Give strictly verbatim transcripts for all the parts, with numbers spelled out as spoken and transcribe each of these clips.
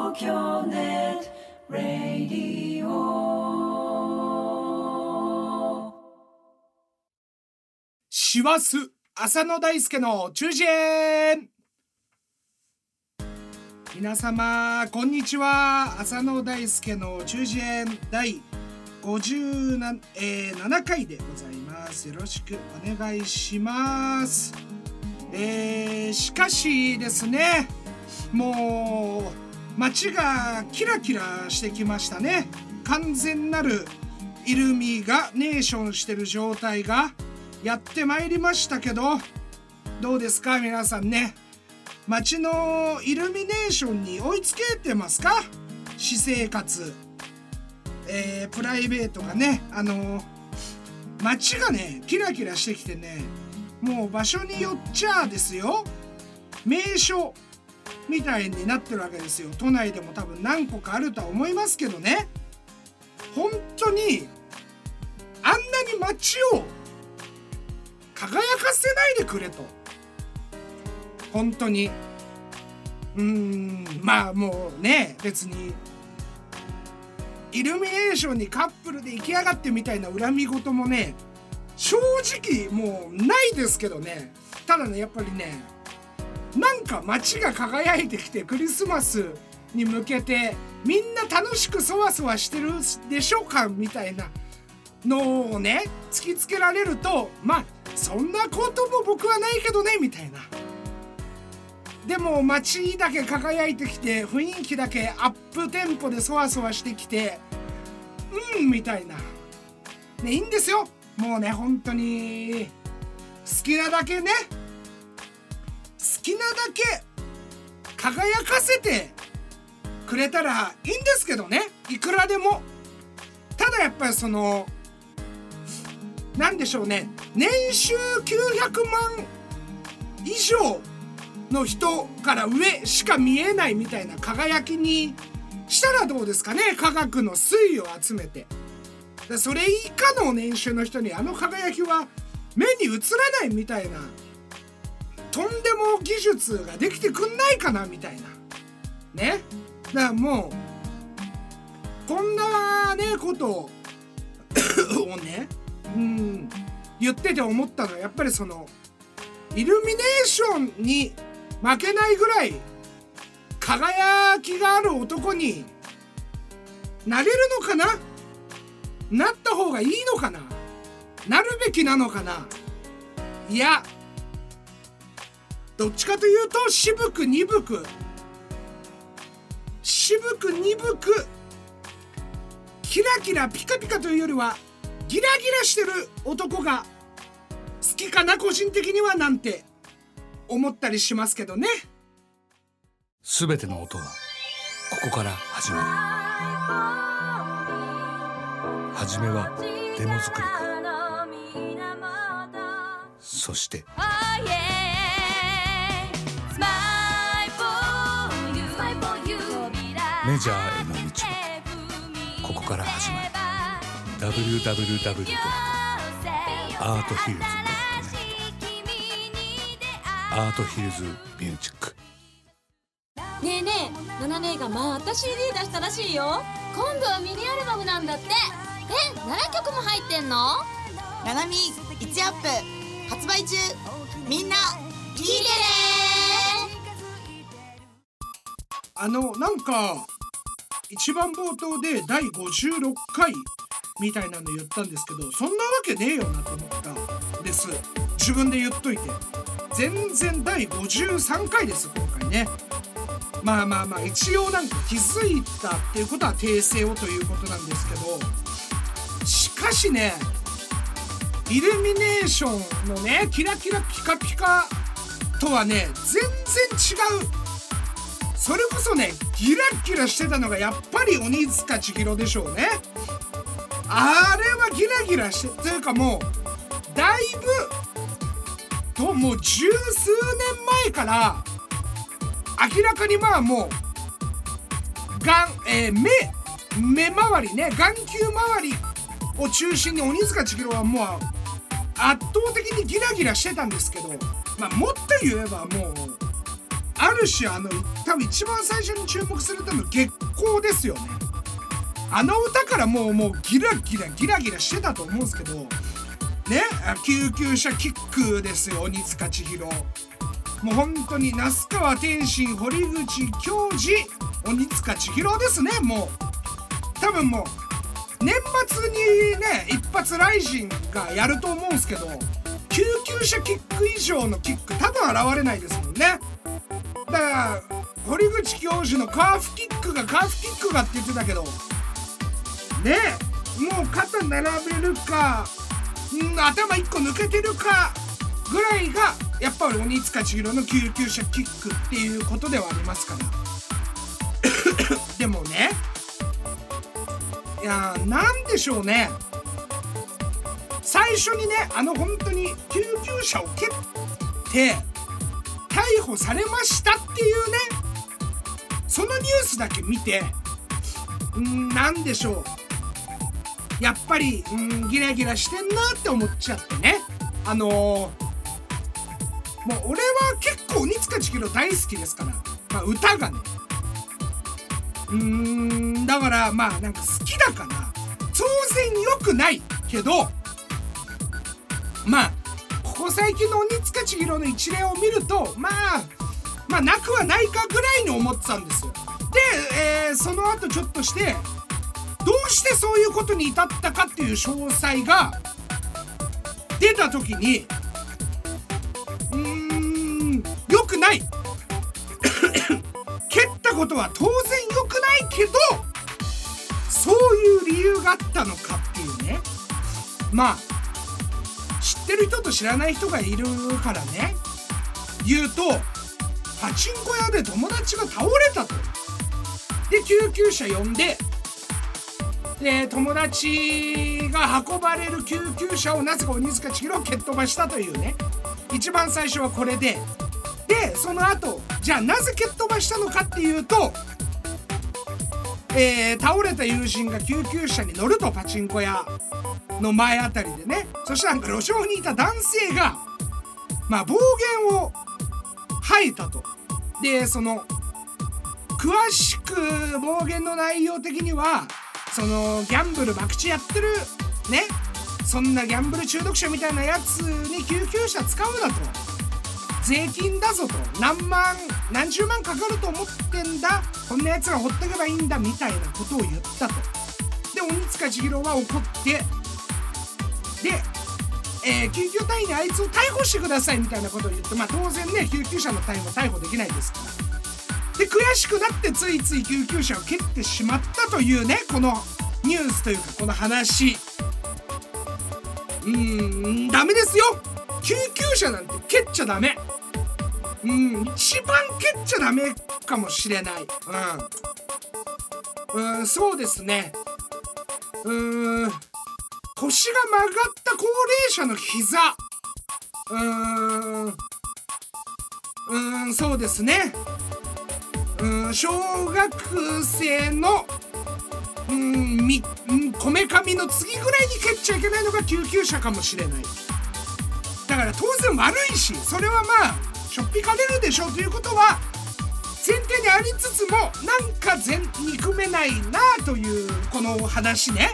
東京ネットラディオ師走浅野大輔の中耳炎。皆様こんにちは。浅野大輔の中耳炎第ごじゅうななかいでございます。よろしくお願いします。えー、しかしですね、もう街がキラキラしてきましたね。完全なるイルミがネーションしてる状態がやってまいりましたけど、どうですか皆さんね。街のイルミネーションに追いつけてますか？私生活、えー、プライベートがね、あの街がねキラキラしてきてね、もう場所によっちゃですよ、名所みたいになってるわけですよ。都内でも多分何個かあるとは思いますけどね。本当にあんなに街を輝かせないでくれと。本当にうーんまあもうね、別にイルミネーションにカップルで行きやがってみたいな恨み事もね、正直もうないですけどね。ただね、やっぱりね、なんか街が輝いてきてクリスマスに向けてみんな楽しくそわそわしてるでしょうかみたいなのをね突きつけられると、まあそんなことも僕はないけどねみたいな。でも街だけ輝いてきて、雰囲気だけアップテンポでそわそわしてきて、うんみたいなね、いいんですよ。もうね、本当に好きなだけね、好きなだけ輝かせてくれたらいいんですけどね、いくらでも。ただやっぱりそのなんでしょうね、年収きゅうひゃくまん以上の人から上しか見えないみたいな輝きにしたらどうですかね。科学の推移を集めて、でそれ以下の年収の人にあの輝きは目に映らないみたいな、とんでも技術ができてくんないかなみたいなね。だからもうこんなねことをね、うん言ってて思ったのは、やっぱりそのイルミネーションに負けないぐらい輝きがある男になれるのかな、なった方がいいのかな、なるべきなのかな。いや、どっちかというと渋く鈍く渋く鈍くキラキラピカピカというよりはギラギラしてる男が好きかな、個人的にはなんて思ったりしますけどね。 すべての音はここから始まる。はじめはデモ作りから、そしてメジャーへの道はここから始まる。 ダブリューダブリューダブリュー ドットアートヒルズ ドットネット アートヒルズミュージック。 ねえねえ、ナナ姉がまた シーディー 出したらしいよ。今度はミニアルバムなんだって。え、ななきょくも入ってんの？ ナナミいちアップ発売中。みんな聞いてね。 あのなんか一番冒頭でだいごじゅうろっかいみたいなの言ったんですけど、そんなわけねえよなと思ったんです。自分で言っといて。全然だいごじゅうさんかいです今回ね。まあまあまあ一応なんか気づいたっていうことは訂正をということなんですけど、しかしね、イルミネーションのねキラキラピカピカとはね全然違う。それこそねギラキラしてたのがやっぱり鬼塚千尋でしょうね。あれはギラギラしてというか、もうだいぶともう十数年前から明らかにまあもう眼、えー、目目周りね、眼球周りを中心に鬼塚千尋はもう圧倒的にギラギラしてたんですけど、まあもっと言えばもうある種あの多分一番最初に注目されたの月光ですよね。あの歌からもうもうギラギラギラギラしてたと思うんですけどね、救急車キックですよ。鬼塚千尋、もう本当に那須川天心、堀口教授、鬼塚千尋ですね。もう多分もう年末にね一発ライジンがやると思うんですけど、救急車キック以上のキック多分現れないですもんね。だから堀口教授のカーフキックがカーフキックがって言ってたけどね、もう肩並べるか、ん頭いっこ抜けてるかぐらいがやっぱり鬼塚千尋の救急車キックっていうことではありますからでもね、いやーなんでしょうね、最初にねあの本当に救急車を蹴って逮捕されましたっていうね、そのニュースだけ見て、んなんでしょう、やっぱりんギラギラしてんなって思っちゃってね。あのー、もう俺は結構鬼塚千尋大好きですから、まあ、歌がねうーんだからまあなんか好きだから当然良くないけど、まあここ最近の鬼塚千尋の一連を見るとまあまあなくはないかぐらいに思ってたんですよ。で、えー、その後ちょっとしてどうしてそういうことに至ったかっていう詳細が出た時にうーん良くない蹴ったことは当然良くないけどそういう理由があったのかっていうね、まあ知ってる人と知らない人がいるからね言うと、パチンコ屋で友達が倒れたと。で救急車呼んで、で友達が運ばれる救急車をなぜか鬼塚千尋を蹴っ飛ばしたというね、一番最初はこれで、でその後じゃあなぜ蹴っ飛ばしたのかっていうと、えー、倒れた友人が救急車に乗ると、パチンコ屋の前あたりでね、そしてなんか路上にいた男性がまあ暴言を吐いたと。でその詳しく暴言の内容的にはそのギャンブル博打やってるね、そんなギャンブル中毒者みたいなやつに救急車使うなと、税金だぞと、何万何十万かかると思ってんだ、こんなやつらほっとけばいいんだみたいなことを言ったと。で鬼塚千尋は怒ってで、えー、救急隊員にあいつを逮捕してくださいみたいなことを言って、まあ当然ね救急車の隊員は逮捕できないですから、で悔しくなってついつい救急車を蹴ってしまったというね、このニュースというかこの話、うーんダメですよ、救急車なんて蹴っちゃダメ、うん一番蹴っちゃダメかもしれない。うん、うんそうですね、うーん腰が曲がった高齢者の膝、うーんうーんそうですね、うん小学生のうんみこめかみの次ぐらいに蹴っちゃいけないのが救急車かもしれない。だから当然悪いし、それはまあしょっぴかれるでしょうということは前提にありつつも、なんか全憎めないなというこの話ね。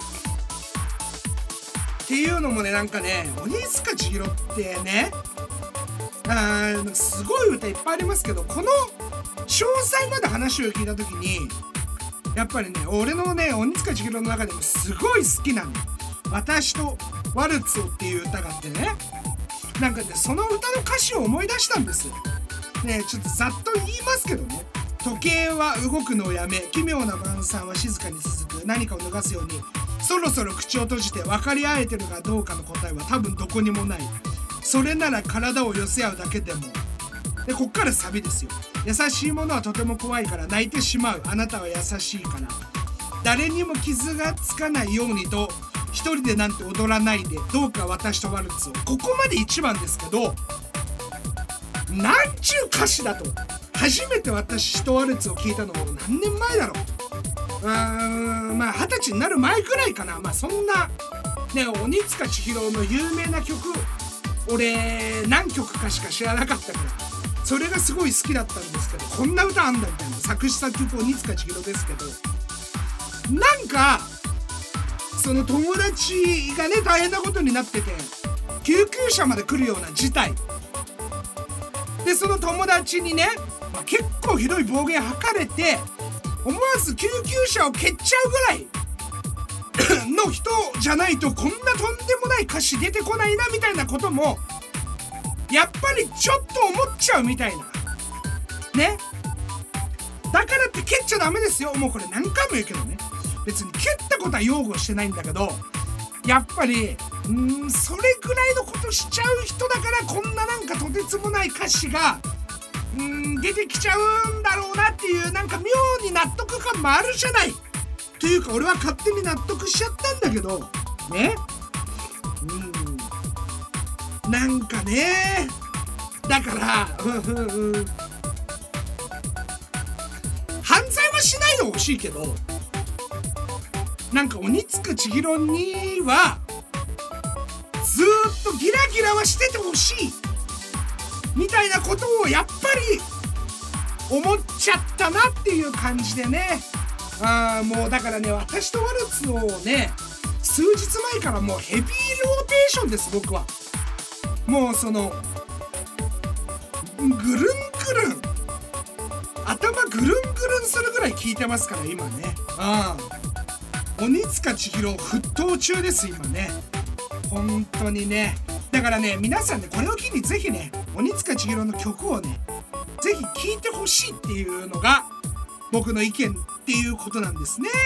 っていうのもね、なんかね鬼塚千尋ってね、あすごい歌いっぱいありますけど、この詳細まで話を聞いた時にやっぱりね俺のね鬼塚千尋の中でもすごい好きなの、私とワルツをっていう歌があってね、なんかねその歌の歌詞を思い出したんですね。ちょっとざっと言いますけどね、時計は動くのをやめ、奇妙な晩餐は静かに続く、何かを脱がすようにそろそろ口を閉じて、分かり合えてるかどうかの答えは多分どこにもない、それなら体を寄せ合うだけでも。でこっからサビですよ。優しいものはとても怖いから泣いてしまう、あなたは優しいから、誰にも傷がつかないようにと一人でなんて踊らないで、どうか私とワルツを。ここまで一番ですけど、なんちゅう歌詞だと。初めて私とワルツを聞いたのも何年前だろう、うーんまあ二十歳になる前くらいかな。まあそんなね鬼塚千尋の有名な曲俺何曲かしか知らなかったから、 それがすごい好きだったんですけど、こんな歌あんだみたいな。作詞作曲鬼塚千尋ですけど、なんかその友達がね大変なことになってて、救急車まで来るような事態で、その友達にね、まあ、結構ひどい暴言吐かれて、思わず救急車を蹴っちゃうぐらいの人じゃないとこんなとんでもない歌詞出てこないなみたいなこともやっぱりちょっと思っちゃうみたいなね。だからって蹴っちゃダメですよ。もうこれ何回も言うけどね、別に蹴ったことは擁護してないんだけど、やっぱりうーんそれぐらいのことしちゃう人だからこんななんかとてつもない歌詞がうーん出てきちゃうんだろうなっていう、なんか妙に納得感もあるじゃない。というか俺は勝手に納得しちゃったんだけどね。うんなんかね、だからうんうんうん犯罪はしないでほしいけど、なんか鬼塚千尋にはずーっとギラギラはしててほしいみたいなことをやっぱり思っちゃったなっていう感じでね。あーもうだからね、私とワルツをね数日前からもうヘビーローテーションです。僕はもうそのぐるんぐるん頭ぐるんぐるんするぐらい聞いてますから今ね。ああ鬼塚千尋沸騰中です今ね、本当にね。だからね皆さんね、これを機にぜひね鬼塚千尋の曲をねぜひ聴いてほしいっていうのが僕の意見っていうことなんですね。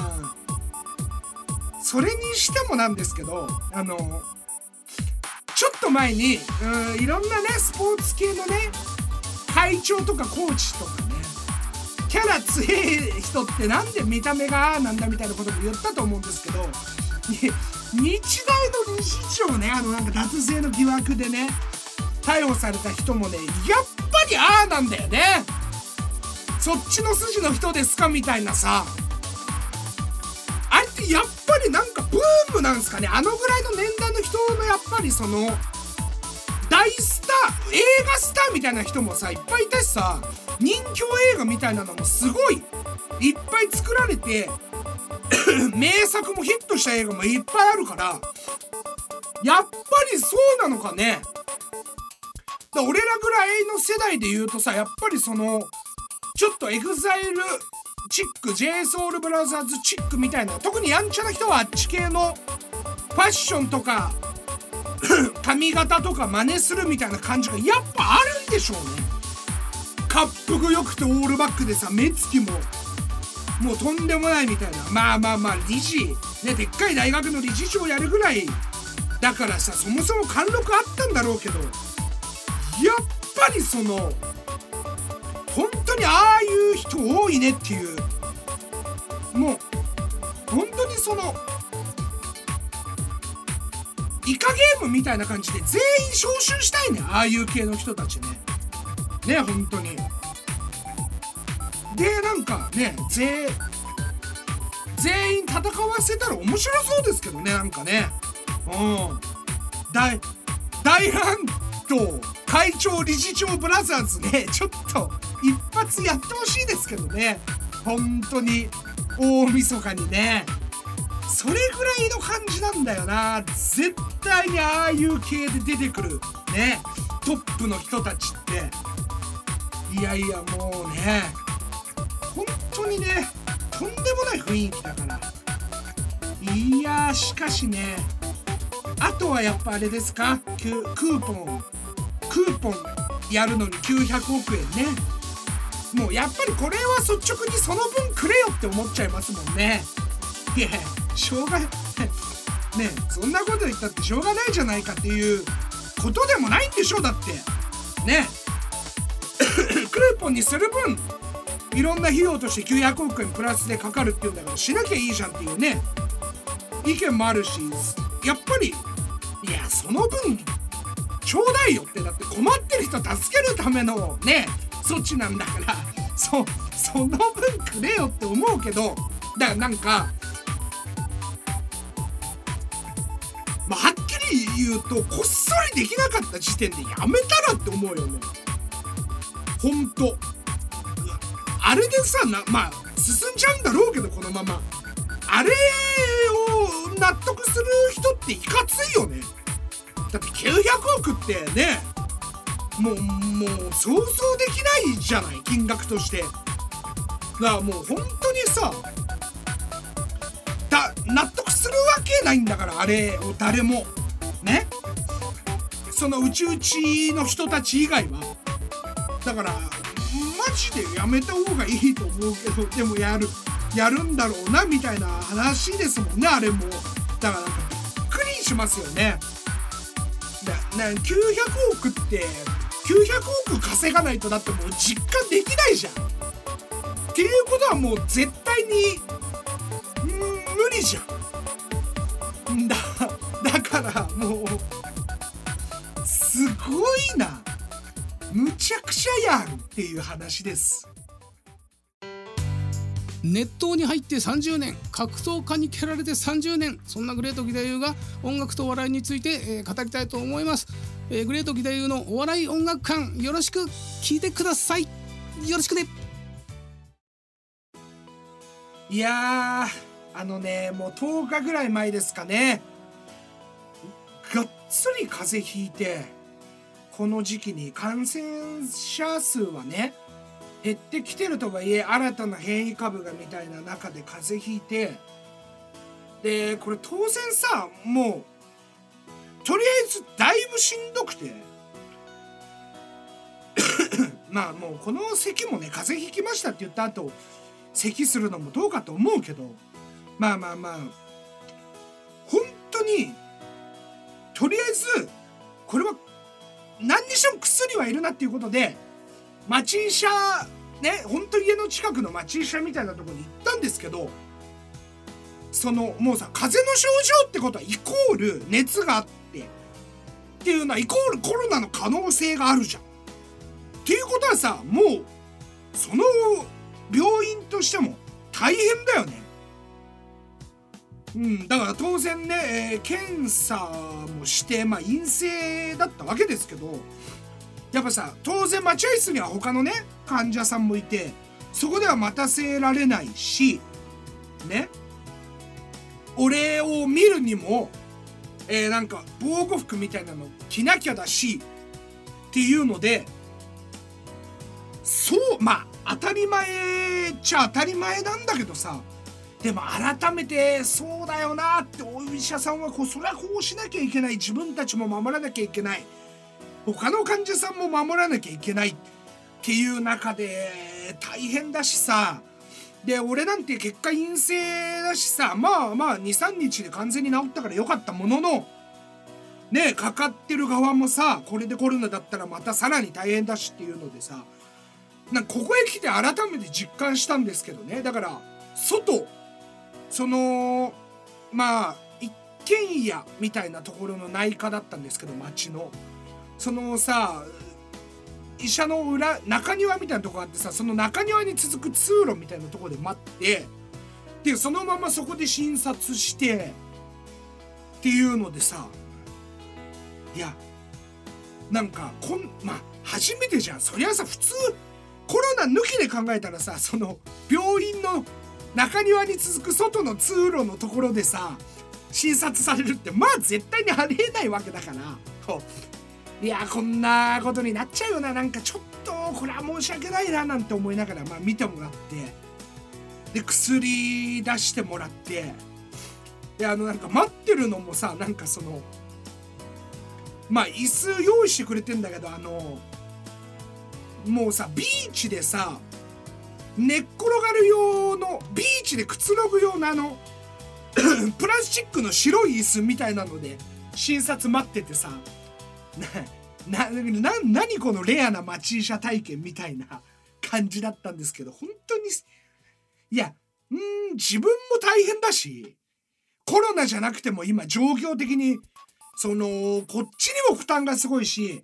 うん、それにしてもなんですけど、あのちょっと前にうんいろんなねスポーツ系のね会長とかコーチとかね、キャラ強い人ってなんで見た目がああなんだみたいなことも言ったと思うんですけど、日大の理事長ね、あのなんか脱税の疑惑でね逮捕された人もね、やっぱりああなんだよね。そっちの筋の人ですかみたいなさ、あれってやっぱりなんかブームなんすかね。あのぐらいの年代の人のやっぱりその大スター、映画スターみたいな人もさいっぱいいたしさ、人気映画みたいなのもすごいいっぱい作られて名作もヒットした映画もいっぱいあるから、やっぱりそうなのかね。だ俺らぐらいの世代で言うとさ、やっぱりそのちょっとエグザイルチック ジェイソウルブラザーズチックみたいな、特にやんちゃな人はあっち系のファッションとか髪型とか真似するみたいな感じがやっぱあるんでしょうね。恰幅よくてオールバックでさ、目つきももうとんでもないみたいな。まあまあまあ理事ね、でっかい大学の理事長やるぐらいだからさ、そもそも貫禄あったんだろうけど、やっぱりその本当にああいう人多いねっていう、もう本当にそのイカゲームみたいな感じで全員招集したいね、ああいう系の人たちね。ね、本当に。で、なんかね、全全員戦わせたら面白そうですけどね、なんかね。うん。大、大乱闘会長理事長ブラザーズね、ちょっと一発やってほしいですけどね。本当に大晦日にね。それぐらいの感じなんだよな。絶対にああいう系で出てくるね、トップの人たちって、いやいやもうね、本当にね、とんでもない雰囲気だから。いやしかしね、あとはやっぱあれですか、クーポンクーポンやるのにきゅうひゃくおくえんね。もうやっぱりこれは率直にその分くれよって思っちゃいますもんね。いやしょうがねそんなこと言ったってしょうがないじゃないかっていうことでもないんでしょ。だってねクーポンにする分いろんな費用としてきゅうひゃくおくえんプラスでかかるっていうんだから、しなきゃいいじゃんっていうね意見もあるし、やっぱりいやその分ちょうだいよって、だって困ってる人助けるためのね措置なんだから、そその分くれよって思うけど、だからなんかまあ、はっきり言うとこっそりできなかった時点でやめたらって思うよね。 ほんとあれでさな、まあ進んじゃうんだろうけどこのままあれを納得する人っていかついよね。だってきゅうひゃくおくってねもうもう想像できないじゃない金額として。だからもう本当にさだ納得するわけないんだからあれを誰もねその宇宙地の人たち以外は。だからマジでやめた方がいいと思うけどでもやるやるんだろうなみたいな話ですもんねあれも。だからなんかびっくりしますよね。だなきゅうひゃくおくってきゅうひゃくおく稼がないとだってもう実感できないじゃんっていうことはもう絶対に無理じゃんだだからもうすごいなむちゃくちゃやんっていう話です。 熱湯に入ってさんじゅうねん、格闘家に蹴られてさんじゅうねん、そんなグレート義太夫が音楽と笑いについて、えー、語りたいと思います、えー、グレート義太夫のお笑い音楽館よろしく聞いてください。よろしくね。 いやーあのねもうとおかぐらい前ですかねがっつり風邪ひいてこの時期に感染者数はね減ってきてるとはいえ新たな変異株がみたいな中で風邪ひいてでこれ当然さもうとりあえずだいぶしんどくてまあもうこの咳もね風邪ひきましたって言った後咳するのもどうかと思うけどまあまあまあ本当にとりあえずこれは何にしても薬はいるなっていうことで町医者ねほんと家の近くの町医者みたいなところに行ったんですけどそのもうさ風邪の症状ってことはイコール熱があってっていうのはイコールコロナの可能性があるじゃんっていうことはさもうその病院としても大変だよね。うんだから当然ね、えー、検査もしてまあ陰性だったわけですけどやっぱさ当然待合室には他のね患者さんもいてそこでは待たせられないしね俺を見るにも、えー、なんか防護服みたいなの着なきゃだしっていうのでそうまあ当たり前っちゃ当たり前なんだけどさでも改めてそうだよなってお医者さんはこうそりゃこうしなきゃいけない自分たちも守らなきゃいけない他の患者さんも守らなきゃいけないっていう中で大変だしさで俺なんて結果陰性だしさまあまあ にさんにちで完全に治ったからよかったもののねかかってる側もさこれでコロナだったらまたさらに大変だしっていうのでさなんかここへ来て改めて実感したんですけどねだから外そのまあ一軒家みたいなところの内科だったんですけど町のそのさ医者の裏中庭みたいなとこあってさその中庭に続く通路みたいなところで待ってでそのままそこで診察してっていうのでさいやなんかこんまあ初めてじゃんそりゃさ普通コロナ抜きで考えたらさその病院の中庭に続く外の通路のところでさ診察されるってまあ絶対にありえないわけだからこういやこんなことになっちゃうよななんかちょっとこれは申し訳ないななんて思いながらまあ見てもらってで薬出してもらってであのなんか待ってるのもさなんかそのまあ椅子用意してくれてんだけどあのもうさビーチでさ寝っ転がる用のビーチでくつろぐようなあのプラスチックの白い椅子みたいなので診察待っててさな、な、な、何このレアな町医者体験みたいな感じだったんですけど本当にいやんー自分も大変だしコロナじゃなくても今状況的にそのこっちにも負担がすごいし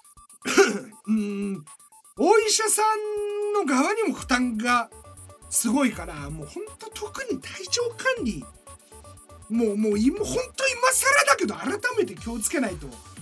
うんお医者さんの側にも負担がすごいからもうほんと特に体調管理もうもう今ほんと今更だけど改めて気をつけないと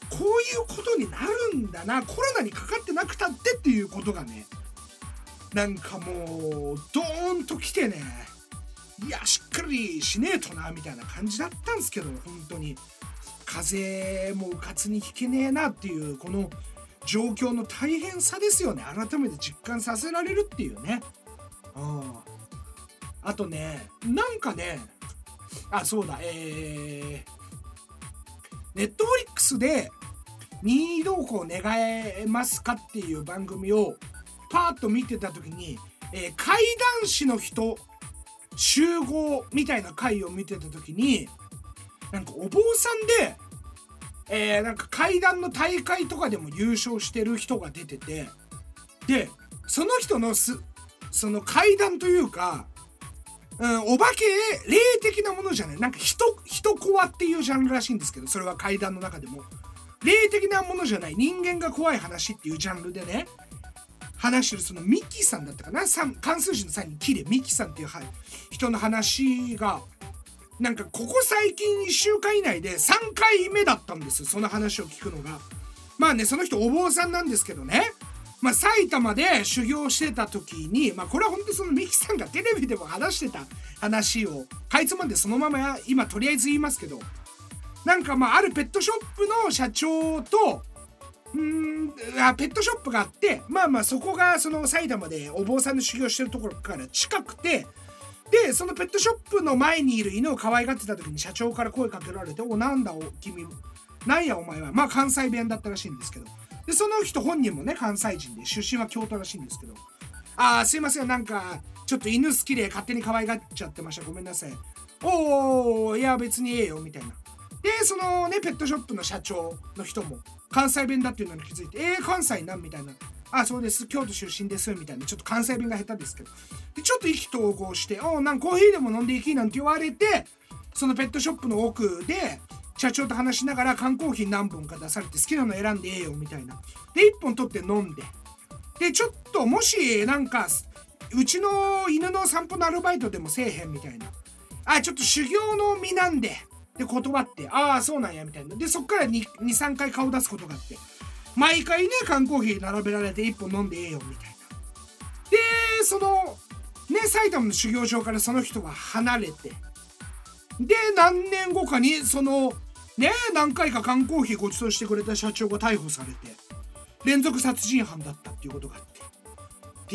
こういうことになるんだな、コロナにかかってなくたってっていうことがね、なんかもうドーンときてね、いやしっかりしねえとなみたいな感じだったんですけど、本当に風邪もうかつにひけねえなっていうこの状況の大変さですよね。改めて実感させられるっていうね。ああとね、なんかね、あそうだえー、ネットフリックスで任意同行願えますかっていう番組をパーッと見てた時に、えー、怪談師の人集合みたいな回を見てた時に、なんかお坊さんで、えー、なんか怪談の大会とかでも優勝してる人が出てて、でその人のすその怪談というか、うん、お化け霊的なものじゃない、なんか人人コアっていうジャンルらしいんですけど、それは怪談の中でも霊的なものじゃない人間が怖い話っていうジャンルでね話してる、そのミキさんだったかな、漢数字のさんにキレミキさんっていう人の話がなんかここ最近いっしゅうかん以内でさんかいめだったんですよ、その話を聞くのが。まあね、その人お坊さんなんですけどね、まあ、埼玉で修行してた時に、まあ、これは本当にそのミキさんがテレビでも話してた話をかいつまんでそのまま今とりあえず言いますけど、なんかまああるペットショップの社長とうーんあペットショップがあって、まあまあそこがその埼玉でお坊さんの修行してるところから近くて、でそのペットショップの前にいる犬を可愛がってた時に社長から声かけられて、おなんだお君なんやお前は、まあ関西弁だったらしいんですけど、でその人本人もね関西人で出身は京都らしいんですけど、あーすいませんなんかちょっと犬好きで勝手に可愛がっちゃってました、ごめんなさい、おーいや別にええよみたいな。でそのねペットショップの社長の人も関西弁だっていうのに気づいて、えー、関西なんみたいな、あそうです京都出身ですみたいな、ちょっと関西弁が下手ですけど、でちょっと意気投合して、おなんかコーヒーでも飲んでいきなんて言われて、そのペットショップの奥で社長と話しながら缶コーヒー何本か出されて好きなの選んでええよみたいな、でいっぽん取って飲んで、でちょっともしなんかうちの犬の散歩のアルバイトでもせえへんみたいな、あちょっと修行の身なんでで断って、ああそうなんやみたいな、でそっからにさんかい顔出すことがあって、毎回ね缶コーヒー並べられていっぽん飲んでええよみたいな。でそのね埼玉の修行場からその人は離れて、で何年後かにそのね何回か缶コーヒーご馳走してくれた社長が逮捕されて連続殺人犯だったっていうことがあって、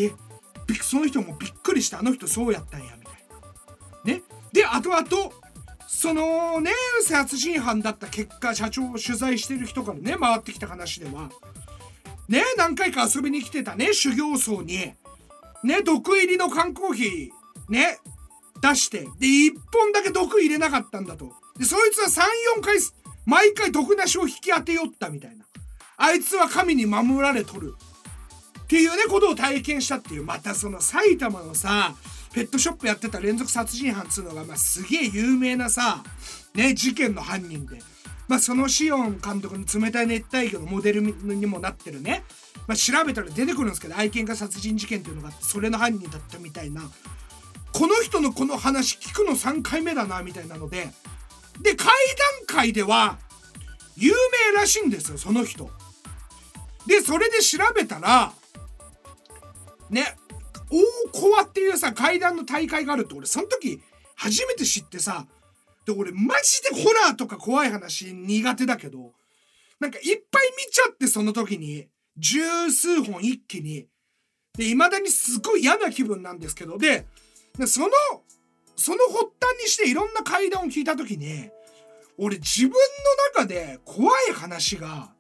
でその人もびっくりして、あの人そうやったんやみたいなね。で後々そのね殺人犯だった結果、社長を取材してる人からね回ってきた話ではね、何回か遊びに来てたね修行僧にね毒入りの缶コーヒーね出して、でいっぽんだけ毒入れなかったんだと。でそいつは さんよんかい毎回毒なしを引き当てよったみたいな、あいつは神に守られとるっていうねことを体験したっていう、またその埼玉のさペットショップやってた連続殺人犯っつうのが、まあ、すげえ有名なさね事件の犯人で、まあ、そのシオン監督の冷たい熱帯魚のモデルにもなってるね、まあ、調べたら出てくるんですけど、愛犬家殺人事件っていうのがあって、それの犯人だったみたいな、この人のこの話聞くのさんかいめだなみたいなので、で怪談界では有名らしいんですよその人で。それで調べたらね大コアっていうさ怪談の大会があるって、俺その時初めて知ってさ、で俺マジでホラーとか怖い話苦手だけど、なんかいっぱい見ちゃって、その時に十数本一気にで、未だにすごい嫌な気分なんですけど、ででそのその発端にしていろんな怪談を聞いた時に、俺自分の中で怖い話が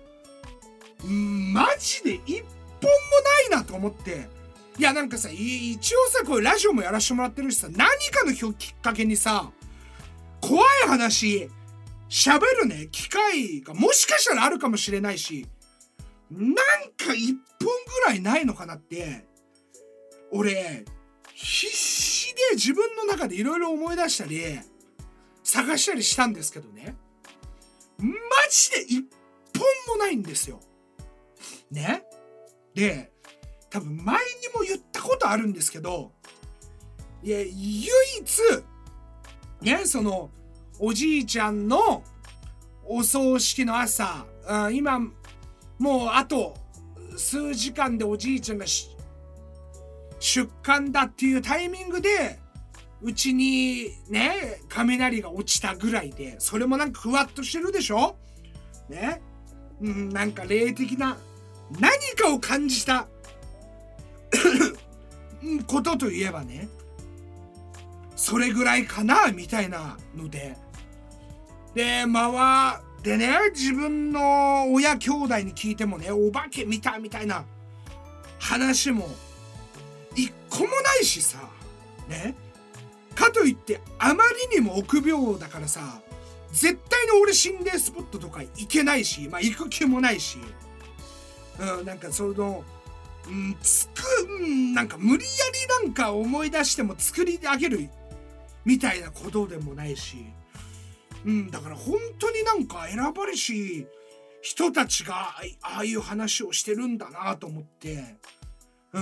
マジで一本もないなと思って、いやなんかさ一応さこういうラジオもやらせてもらってるしさ、何かのきっかけにさ怖い話喋るね機会がもしかしたらあるかもしれないし、なんか一本ぐらいないのかなって俺必死で自分の中でいろいろ思い出したり探したりしたんですけどね、マジで一本もないんですよね。で多分前にも言ったことあるんですけど、いや唯一ねそのおじいちゃんのお葬式の朝、うん、今もうあと数時間でおじいちゃんが出棺だっていうタイミングでうちにね雷が落ちたぐらいで、それもなんかふわっとしてるでしょね、うん、なんか霊的な何かを感じたことといえばね、それぐらいかなみたいなので、でまあでね、自分の親兄弟に聞いてもね、お化け見たみたいな話も一個もないしさね、かといってあまりにも臆病だからさ、絶対に俺心霊スポットとか行けないし、まあ行く気もないし、うん、なんかその、うん、つく、うん、なんか無理やりなんか思い出しても作り上げるみたいなことでもないし、うん、だから本当になんか選ばれし人たちがああいう話をしてるんだなと思って、うん、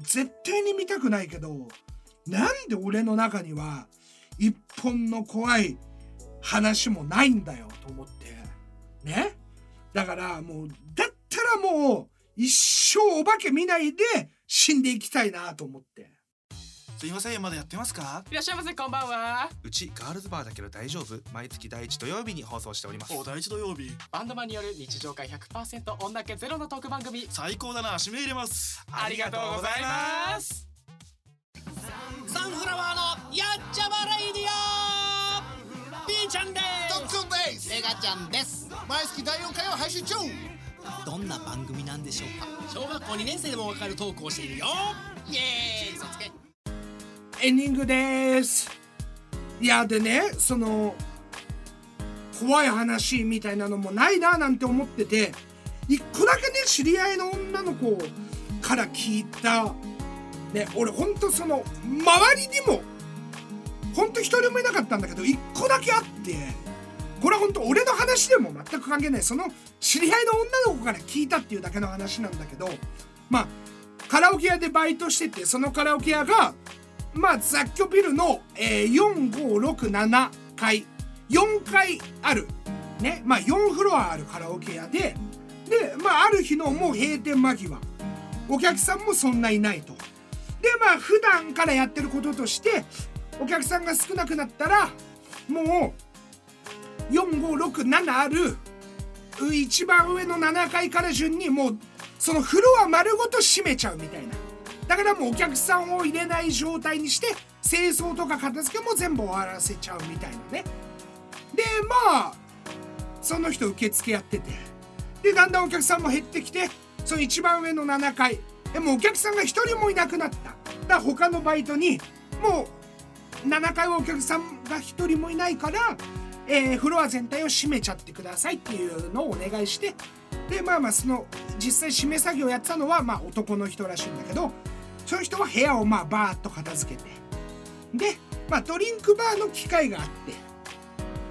絶対に見たくないけど、なんで俺の中には一本の怖い話もないんだよと思ってね。だからもうだったらもう一生お化け見ないで死んでいきたいなと思って。 すいません、まだやってますか？ いらっしゃいませ、こんばんは。 うちガールズバーだけど大丈夫？毎月第一土曜日に放送しております。 お、第一土曜日。バンドマンによる日常会 ひゃくパーセント 女気ゼロのトーク番組。 最高だな、指名入れます。 ありがとうございます。 サンフラワーのやっちゃまレイディオ、ピーちゃんです。 トッツンです。 メガちゃんです。 毎月だいよんかいを配信中。 どんな番組なんでしょうか？小学校にねん生でもわかるトークをしているよ。イエーイ、そつけ。 エンディングです。いやでね、その怖い話みたいなのもないななんて思ってて、一個だけね知り合いの女の子から聞いたね、俺ほんとその周りにもほんと一人もいなかったんだけど、一個だけあって、これはほんと俺の話でも全く関係ない、その知り合いの女の子から聞いたっていうだけの話なんだけど、まあカラオケ屋でバイトしてて、そのカラオケ屋がまあ雑居ビルの、えー、よんごろくななかいよんかいあるね、まあよんフロアあるカラオケ屋で、でまあある日のもう閉店間際、お客さんもそんないないと。でまあ普段からやってることとして、お客さんが少なくなったらもうよんごろくななある一番上のななかいから順にもうそのフロア丸ごと閉めちゃうみたいな。だからもうお客さんを入れない状態にして、清掃とか片付けも全部終わらせちゃうみたいなね。でまあその人受付やってて、でだんだんお客さんも減ってきて、その一番上のななかいでもお客さんが一人もいなくなった。だから他のバイトにもうななかいはお客さんが一人もいないから、えー、フロア全体を閉めちゃってくださいっていうのをお願いして、でまあまあその実際閉め作業やってたのはまあ男の人らしいんだけど、その人は部屋をまあバーッと片付けて、でまあドリンクバーの機械があって、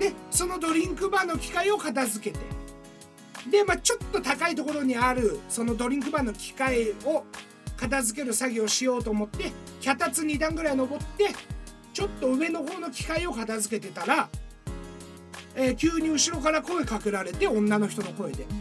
でそのドリンクバーの機械を片付けて、でまあちょっと高いところにあるそのドリンクバーの機械を片付ける作業をしようと思って脚立にだんぐらい登ってちょっと上の方の機械を片付けてたら、えー、急に後ろから声かけられて、女の人の声で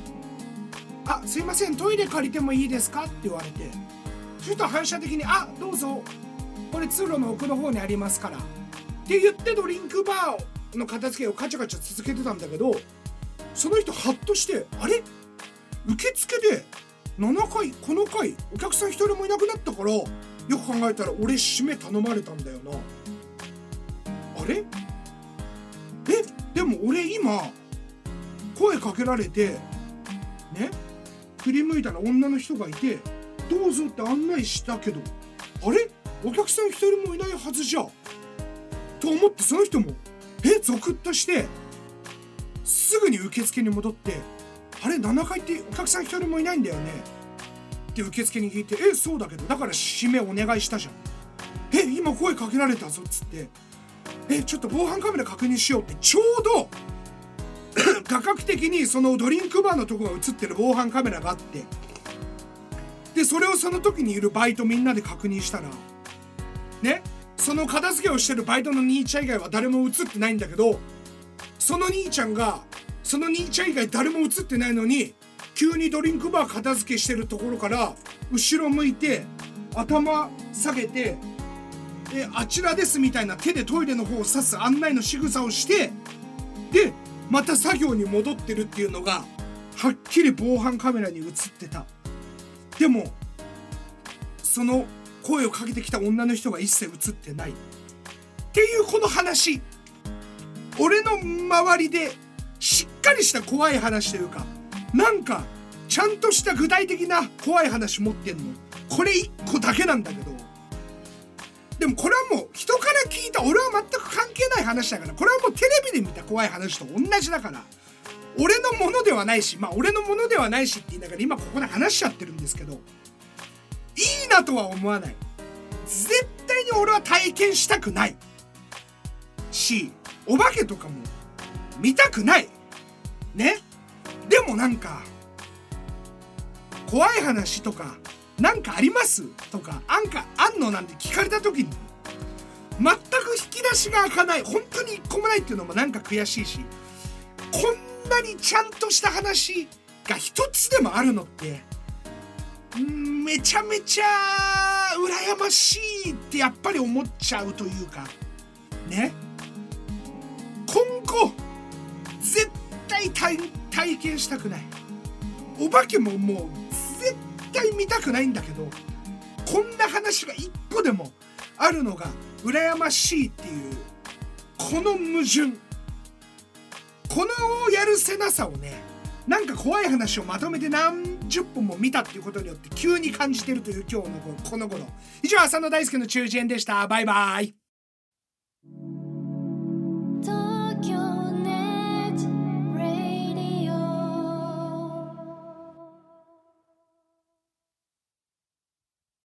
「あ、すいません、トイレ借りてもいいですか?」って言われて、ちょっと反射的に「あ、どうぞ、これ通路の奥の方にありますから」って言ってドリンクバーの片付けをカチャカチャ続けてたんだけど、その人ハッとして「あれ、受付でななかいこの回お客さん一人もいなくなったから、よく考えたら俺締め頼まれたんだよな。あれ？え、でも俺今声かけられてね、振り向いたら女の人がいてどうぞって案内したけど、あれ、お客さん一人もいないはずじゃと思って、その人もえゾクッとしてすぐに受付に戻って、あれななかいってお客さん一人もいないんだよねって受付に聞いて、えそうだけどだから締めお願いしたじゃん、え今声かけられたぞっつって、えちょっと防犯カメラ確認しようって、ちょうど画角的にそのドリンクバーのとこが映ってる防犯カメラがあって、でそれをその時にいるバイトみんなで確認したらね、その片付けをしてるバイトの兄ちゃん以外は誰も映ってないんだけど、その兄ちゃんがその兄ちゃん以外誰も映ってないのに、急にドリンクバー片付けしてるところから後ろ向いて頭下げて、えあちらですみたいな手でトイレの方を指す案内の仕草をして、でまた作業に戻ってるっていうのがはっきり防犯カメラに映ってた。でもその声をかけてきた女の人が一切映ってないっていうこの話、俺の周りでしっかりした怖い話というか、なんかちゃんとした具体的な怖い話持ってんのこれ一個だけなんだけど、でもこれはもう人から聞いた、俺は全く関係ない話だから、これはもうテレビで見た怖い話と同じだから、俺のものではないし、まあ俺のものではないしって言いながら今ここで話しちゃってるんですけど、いいなとは思わない。絶対に俺は体験したくないし、お化けとかも見たくないね。でもなんか怖い話とかなんかありますとか、あんかあんのなんて聞かれた時に全く引き出しが開かない、本当に一個もないっていうのもなんか悔しいし、こんなにちゃんとした話が一つでもあるのってんめちゃめちゃ羨ましいってやっぱり思っちゃうというかね。今後絶対 体, 体験したくない。お化けももう絶対見たくないんだけど、こんな話が一個でもあるのが羨ましいっていうこの矛盾、このやるせなさをね、なんか怖い話をまとめて何十本も見たっていうことによって急に感じてるという今日のこの頃。以上、浅野大輔の中耳炎でした。バイバイ。